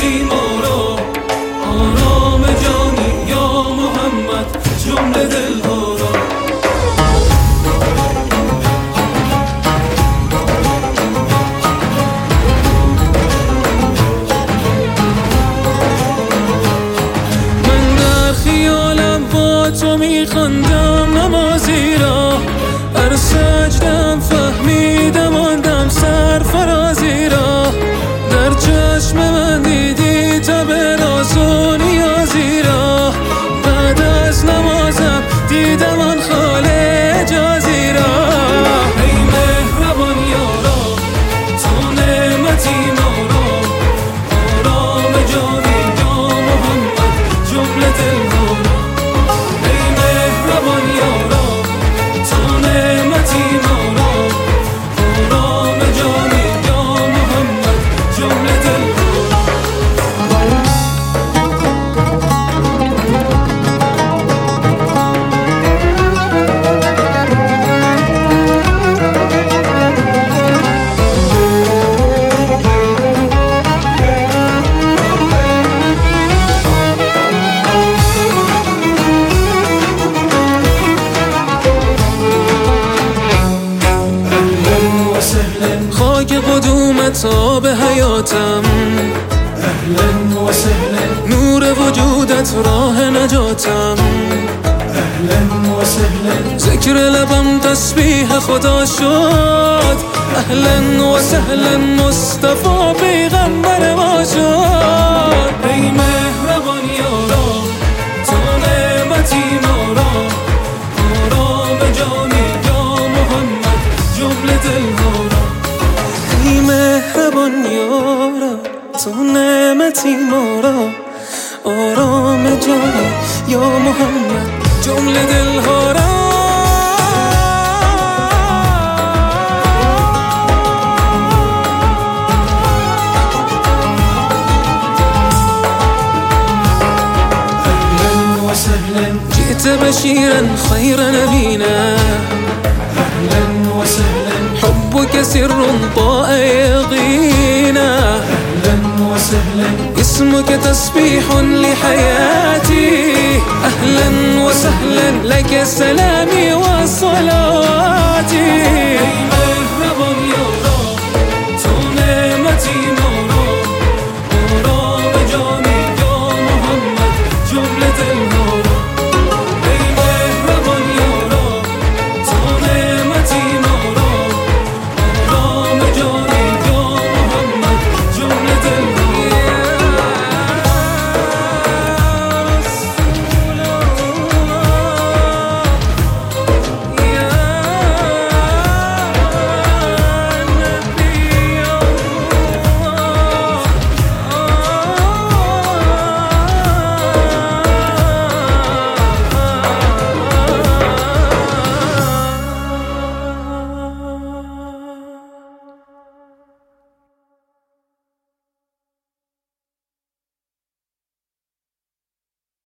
ما را، آرام جانی یا محمد جمله دلها را. من در خیالم با تو میخواندم نمازی را، هر سجدم فهمیدم آندم سرفرازی را. در چشم من دیدی تب ناز و نیازی را، بعد از نمازم دیدم آن خال اجازی را. ای مهربان یارا تو نعمتی ما را، آرام جانی یا محمد جمله دلها را. ای مهربان یارا تو نعمتی ما را، آرام جانی یا محمد جمله دلها را. خاک قدومت آب حیاتم، اهلا و سهلا، نور وجودت راه نجاتم. اهلا و سهلا، ذکر لبم تسبیح خدا شد، اهلا و سهلا مصطفی پیغمبر ما شد. ای مهربان یارا تو نعمتی ما را، آرام جانی یا محمد جمله دلها را. ای مهربان یارا تو نعمتی ما را، آرام جانی یا محمد جمله دلها را. اهلا و سهلا، جئت بشيرا خير نبينا، اهلا و سهلا، حبك سر طاء يقينا. اهلا و سهلا، اسمك تسبيح لحياتي، أهلا وسهلا لك سلامي وصلاتي.